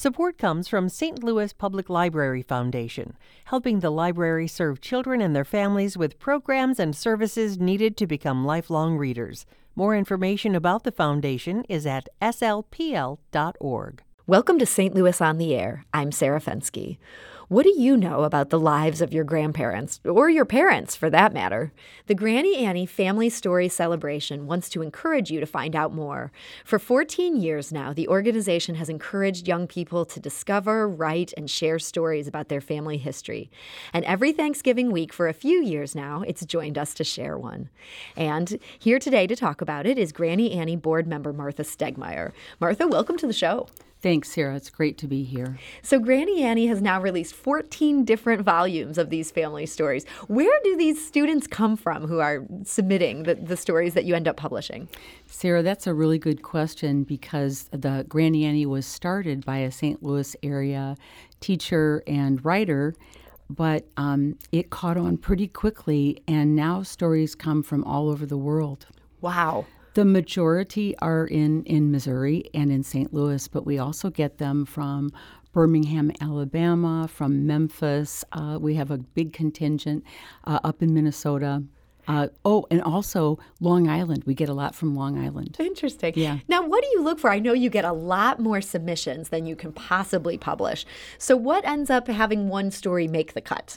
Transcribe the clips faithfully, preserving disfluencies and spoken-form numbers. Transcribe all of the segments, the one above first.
Support comes from Saint Louis Public Library Foundation, helping the library serve children and their families with programs and services needed to become lifelong readers. More information about the foundation is at s l p l dot org. Welcome to Saint Louis on the Air. I'm Sarah Fensky. What do you know about the lives of your grandparents, or your parents for that matter? The Granny Annie Family Story Celebration wants to encourage you to find out more. For fourteen years now, the organization has encouraged young people to discover, write, and share stories about their family history. And every Thanksgiving week for a few years now, it's joined us to share one. And here today to talk about it is Granny Annie board member Martha Stegmeyer. Martha, welcome to the show. Thanks, Sarah. It's great to be here. So Granny Annie has now released fourteen different volumes of these family stories. Where do these students come from who are submitting the, the stories that you end up publishing? Sarah, that's a really good question because the Granny Annie was started by a Saint Louis area teacher and writer, but um, it caught on pretty quickly, and now stories come from all over the world. Wow. The majority are in, in Missouri and in Saint Louis, but we also get them from Birmingham, Alabama, from Memphis. Uh, we have a big contingent uh, up in Minnesota. Uh, oh, and also Long Island. We get a lot from Long Island. Interesting. Yeah. Now, what do you look for? I know you get a lot more submissions than you can possibly publish. So what ends up having one story make the cut?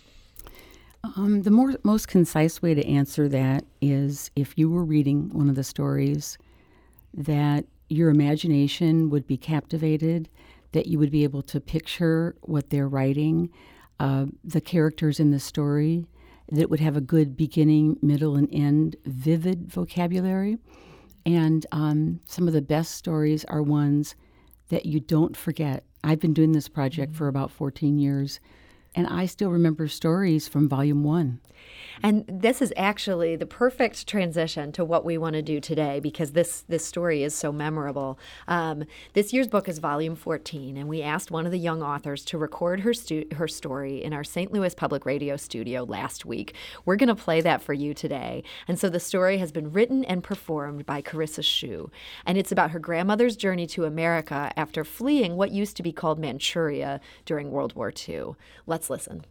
Um, the more most concise way to answer that is if you were reading one of the stories, that your imagination would be captivated, that you would be able to picture what they're writing, uh, the characters in the story, that it would have a good beginning, middle, and end, vivid vocabulary. And um, some of the best stories are ones that you don't forget. I've been doing this project mm-hmm. for about fourteen years. And I still remember stories from volume one. And this is actually the perfect transition to what we want to do today because this, this story is so memorable. Um, this year's book is volume fourteen, and we asked one of the young authors to record her stu- her story in our Saint Louis Public Radio studio last week. We're going to play that for you today. And so the story has been written and performed by Carissa Shu, and it's about her grandmother's journey to America after fleeing what used to be called Manchuria during World War Two. Let's listen.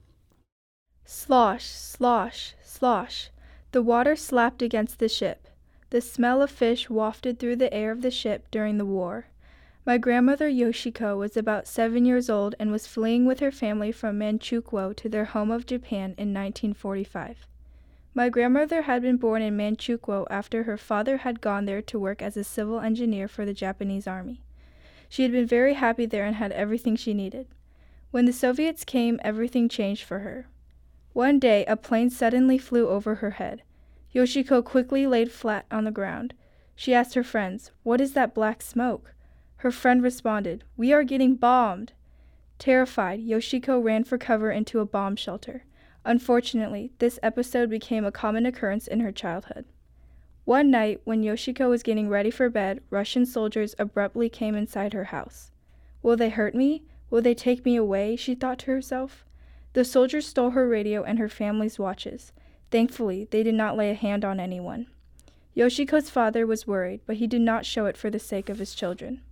Slosh, slosh, slosh. The water slapped against the ship. The smell of fish wafted through the air of the ship during the war. My grandmother Yoshiko was about seven years old and was fleeing with her family from Manchukuo to their home of Japan in nineteen forty-five. My grandmother had been born in Manchukuo after her father had gone there to work as a civil engineer for the Japanese army. She had been very happy there and had everything she needed. When the Soviets came, everything changed for her. One day, a plane suddenly flew over her head. Yoshiko quickly laid flat on the ground. She asked her friends, "What is that black smoke?" Her friend responded, "We are getting bombed." Terrified, Yoshiko ran for cover into a bomb shelter. Unfortunately, this episode became a common occurrence in her childhood. One night, when Yoshiko was getting ready for bed, Russian soldiers abruptly came inside her house. "Will they hurt me? Will they take me away?" she thought to herself. The soldiers stole her radio and her family's watches. Thankfully, they did not lay a hand on anyone. Yoshiko's father was worried, but he did not show it for the sake of his children.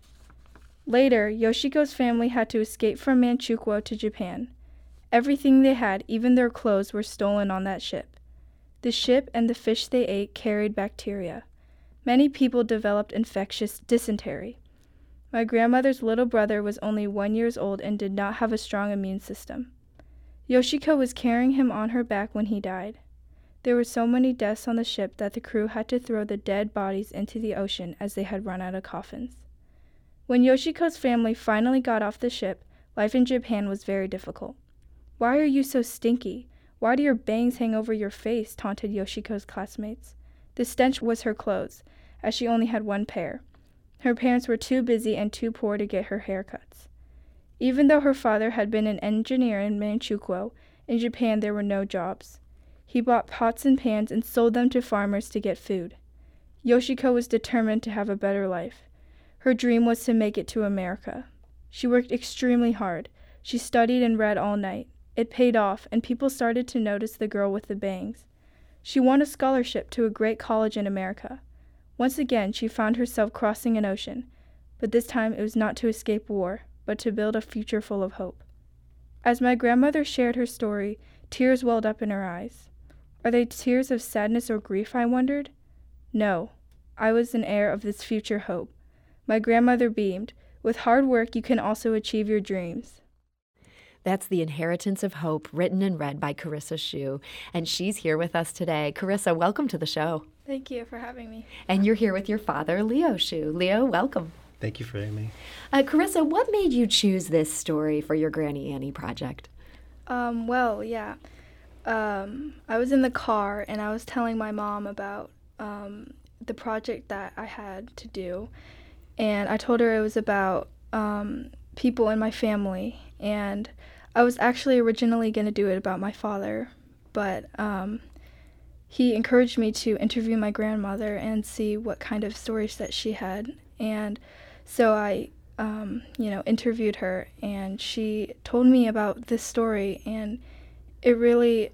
Later, Yoshiko's family had to escape from Manchukuo to Japan. Everything they had, even their clothes, were stolen on that ship. The ship and the fish they ate carried bacteria. Many people developed infectious dysentery. My grandmother's little brother was only one year old and did not have a strong immune system. Yoshiko was carrying him on her back when he died. There were so many deaths on the ship that the crew had to throw the dead bodies into the ocean as they had run out of coffins. When Yoshiko's family finally got off the ship, life in Japan was very difficult. "Why are you so stinky? Why do your bangs hang over your face?" taunted Yoshiko's classmates. The stench was her clothes, as she only had one pair. Her parents were too busy and too poor to get her haircuts. Even though her father had been an engineer in Manchukuo, in Japan there were no jobs. He bought pots and pans and sold them to farmers to get food. Yoshiko was determined to have a better life. Her dream was to make it to America. She worked extremely hard. She studied and read all night. It paid off, and people started to notice the girl with the bangs. She won a scholarship to a great college in America. Once again, she found herself crossing an ocean, but this time it was not to escape war, but to build a future full of hope. As my grandmother shared her story, tears welled up in her eyes. Are they tears of sadness or grief, I wondered? No, I was an heir of this future hope. My grandmother beamed. With hard work, you can also achieve your dreams. That's The Inheritance of Hope, written and read by Carissa Shu, and she's here with us today. Carissa, welcome to the show. Thank you for having me. And you're here with your father, Leo Shu. Leo, welcome. Thank you for having me. Uh, Carissa, what made you choose this story for your Granny Annie project? Um, well, yeah. Um, I was in the car, and I was telling my mom about um, the project that I had to do, and I told her it was about um, people in my family, and I was actually originally going to do it about my father, but um, he encouraged me to interview my grandmother and see what kind of stories that she had. And so I, um, you know, interviewed her, and she told me about this story, and it really,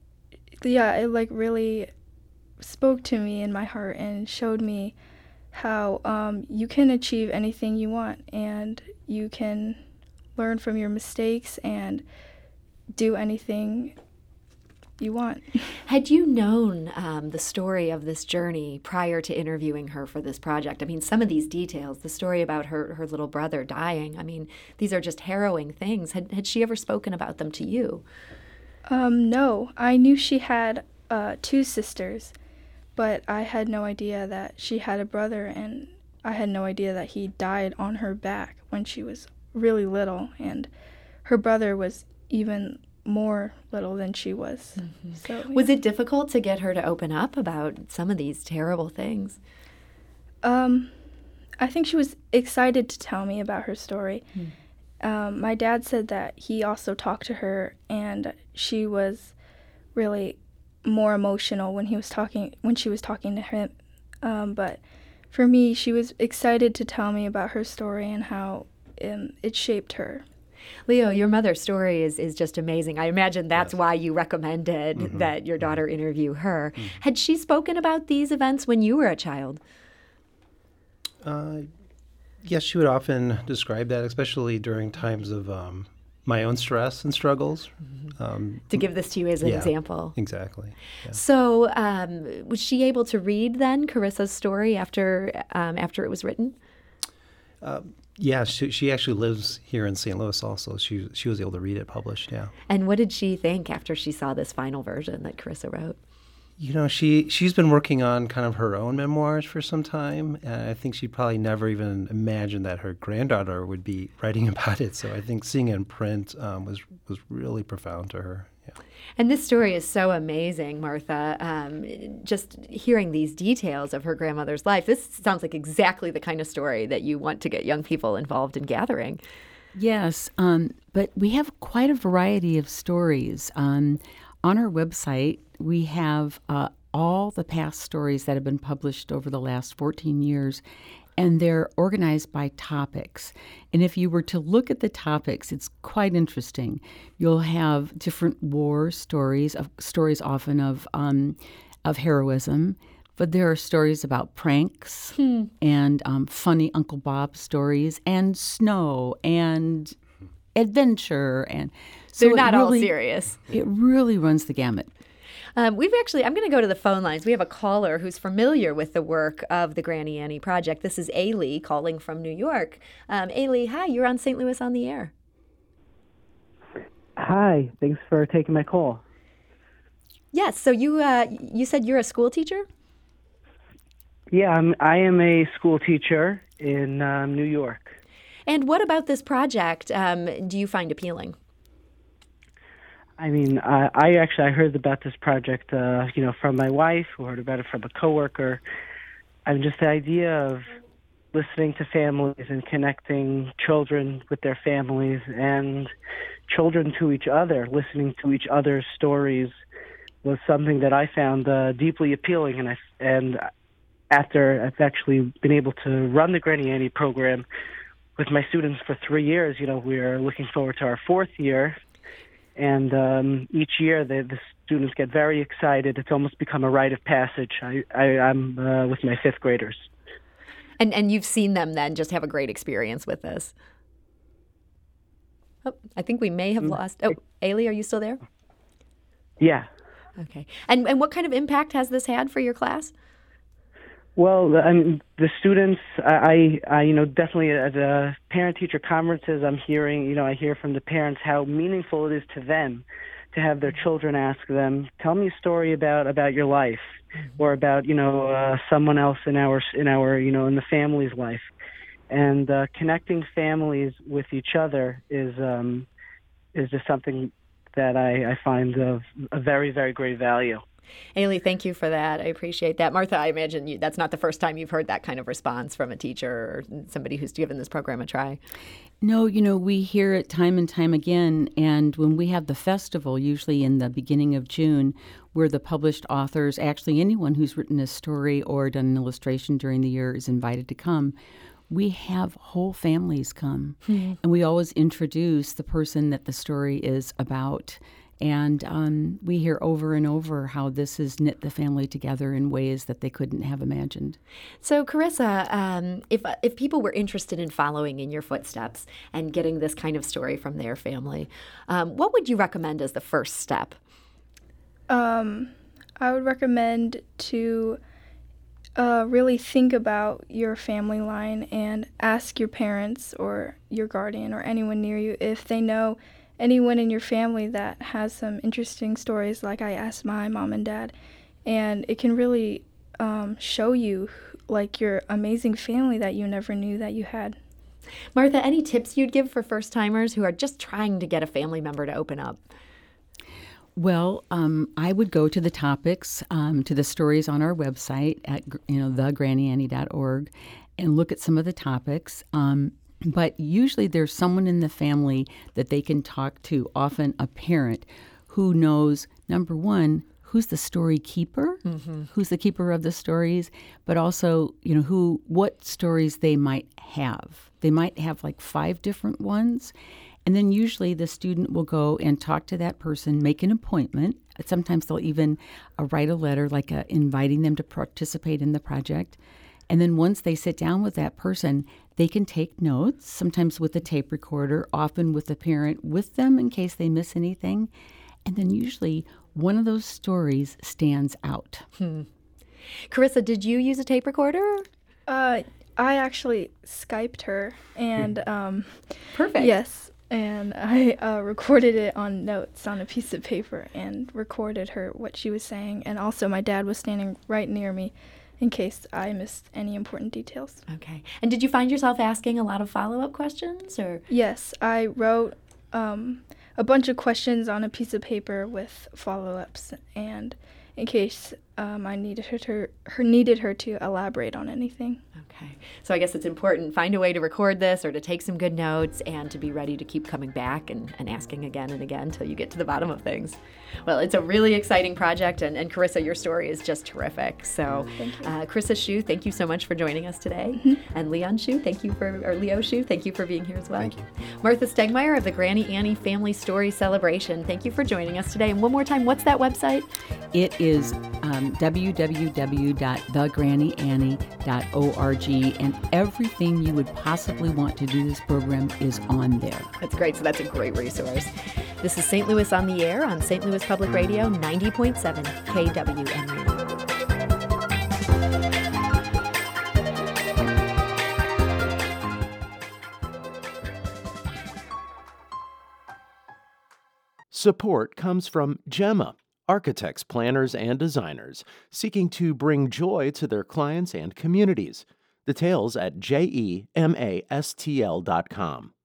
yeah, it like really spoke to me in my heart and showed me how um, you can achieve anything you want, and you can learn from your mistakes and do anything you want. Had you known um, the story of this journey prior to interviewing her for this project? I mean, some of these details, the story about her, her little brother dying, I mean, these are just harrowing things. Had, had she ever spoken about them to you? Um, no. I knew she had uh, two sisters, but I had no idea that she had a brother, and I had no idea that he died on her back when she was really little, and her brother was even more little than she was. Mm-hmm. So, yeah. Was it difficult to get her to open up about some of these terrible things? Um, I think she was excited to tell me about her story. Mm. Um, my dad said that he also talked to her, and she was really more emotional when he was talking when she was talking to him. Um, but for me, she was excited to tell me about her story and how um, it shaped her. Leo, your mother's story is, is just amazing. I imagine that's yes. why you recommended mm-hmm. that your daughter interview her. Mm-hmm. Had she spoken about these events when you were a child? Uh, yes, she would often describe that, especially during times of um, my own stress and struggles. Mm-hmm. Um, to give this to you as an yeah, example. Exactly. Yeah. So um, was she able to read then Carissa's story after um, after it was written? Uh, yeah, she, she actually lives here in Saint Louis also. She she was able to read it published, yeah. And what did she think after she saw this final version that Carissa wrote? You know, she, she's been working on kind of her own memoirs for some time, and I think she probably never even imagined that her granddaughter would be writing about it. So I think seeing it in print um, was, was really profound to her. Yeah. And this story is so amazing, Martha. Um, just hearing these details of her grandmother's life, this sounds like exactly the kind of story that you want to get young people involved in gathering. Yes, um, but we have quite a variety of stories. Um, on our website, we have uh, all the past stories that have been published over the last fourteen years, and they're organized by topics. And if you were to look at the topics, it's quite interesting. You'll have different war stories, of stories often of um, of heroism, but there are stories about pranks hmm. and um, funny Uncle Bob stories, and snow and adventure, and so they're it not really, all serious. It really runs the gamut. Um, we've actually, I'm going to go to the phone lines. We have a caller who's familiar with the work of the Granny Annie Project. This is Ailey calling from New York. Um, Ailey, hi, you're on Saint Louis on the Air. Hi, thanks for taking my call. Yes, so you uh, you said you're a school teacher? Yeah, I'm, I am a school teacher in um, New York. And what about this project um, do you find appealing? I mean, I, I actually I heard about this project, uh, you know, from my wife, who heard about it from a coworker. I mean, just the idea of listening to families and connecting children with their families and children to each other, listening to each other's stories, was something that I found uh, deeply appealing. And I, and after I've actually been able to run the Granny Annie program with my students for three years, you know, we're looking forward to our fourth year. And um, each year the, the students get very excited. It's almost become a rite of passage. I, I, I'm uh, with my fifth graders. And and you've seen them then just have a great experience with this. Oh, I think we may have lost. Oh, Ailey, are you still there? Yeah. Okay. And and what kind of impact has this had for your class? Well, I mean, the students, I, I, you know, definitely at the parent-teacher conferences, I'm hearing, you know, I hear from the parents how meaningful it is to them to have their children ask them, tell me a story about, about your life, or about, you know, uh, someone else in our, in our, you know, in the family's life. And uh, connecting families with each other is, um, is just something that I, I find of a very, very great value. Ailey, thank you for that. I appreciate that. Martha, I imagine you, that's not the first time you've heard that kind of response from a teacher or somebody who's given this program a try. No, you know, we hear it time and time again. And when we have the festival, usually in the beginning of June, where the published authors, actually anyone who's written a story or done an illustration during the year is invited to come, we have whole families come. Mm-hmm. And we always introduce the person that the story is about. And um, we hear over and over how this has knit the family together in ways that they couldn't have imagined. So, Carissa, um, if if people were interested in following in your footsteps and getting this kind of story from their family, um, what would you recommend as the first step? Um, I would recommend to uh, really think about your family line and ask your parents or your guardian or anyone near you if they know anyone in your family that has some interesting stories like I asked my mom and dad. And it can really um, show you like your amazing family that you never knew that you had. Martha, any tips you'd give for first-timers who are just trying to get a family member to open up? Well, um, I would go to the topics, um, to the stories on our website at you know the granny annie dot org and look at some of the topics. Um, But usually there's someone in the family that they can talk to, often a parent, who knows, number one, who's the story keeper, mm-hmm. who's the keeper of the stories, but also, you know, who, what stories they might have. They might have like five different ones. And then usually the student will go and talk to that person, make an appointment. Sometimes they'll even uh, write a letter, like uh, inviting them to participate in the project. And then once they sit down with that person, they can take notes, sometimes with a tape recorder, often with the parent with them in case they miss anything. And then usually one of those stories stands out. Hmm. Carissa, did you use a tape recorder? Uh, I actually Skyped her, and um, perfect. Yes, and I uh, recorded it on notes on a piece of paper and recorded her what she was saying. And also my dad was standing right near me in case I missed any important details. Okay. And did you find yourself asking a lot of follow-up questions? Or Yes, I wrote um, a bunch of questions on a piece of paper with follow-ups, and in case um, I needed her to her needed her to elaborate on anything. Okay. So I guess it's important, find a way to record this or to take some good notes and to be ready to keep coming back and, and asking again and again until you get to the bottom of things. Well, it's a really exciting project, and, and Carissa, your story is just terrific. So uh, Carissa Shu, thank you so much for joining us today. Mm-hmm. And Leon Shu, thank you for, or Leo Shu, thank you for being here as well. Thank you. Martha Stegmeyer of the Granny Annie Family Story Celebration, thank you for joining us today. And one more time, what's that website? It is um, w w w dot the granny annie dot org, and everything you would possibly want to do this program is on there. That's great. So that's a great resource. This is Saint Louis on the Air on Saint Louis Public Radio, ninety point seven K W M U. Support comes from Gemma, architects, planners, and designers seeking to bring joy to their clients and communities. Details at gemastl dot com.